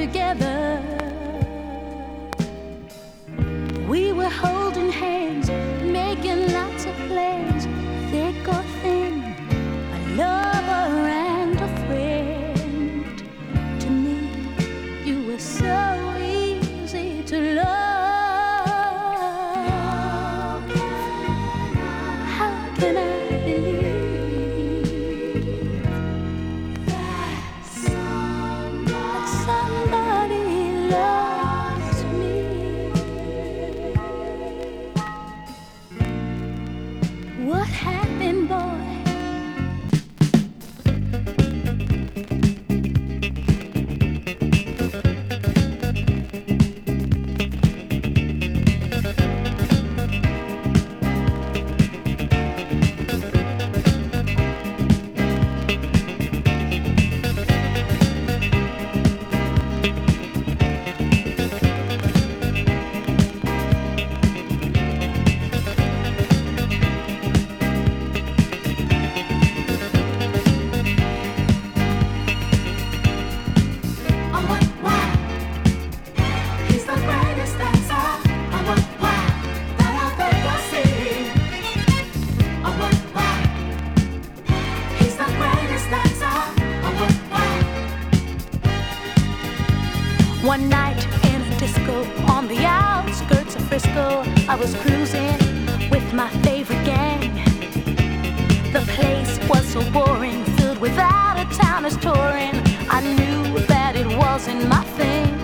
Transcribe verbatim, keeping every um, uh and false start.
together. We were holding hands, making lots of plans, thick or thin, a lover and a friend. To me, you were so easy to love. How can I believe that somebody loves me? What happened, boy? One night in a disco on the outskirts of Frisco, I was cruising with my favorite gang. The place was so boring, filled with out-of-towners touring. I knew that it wasn't my thing.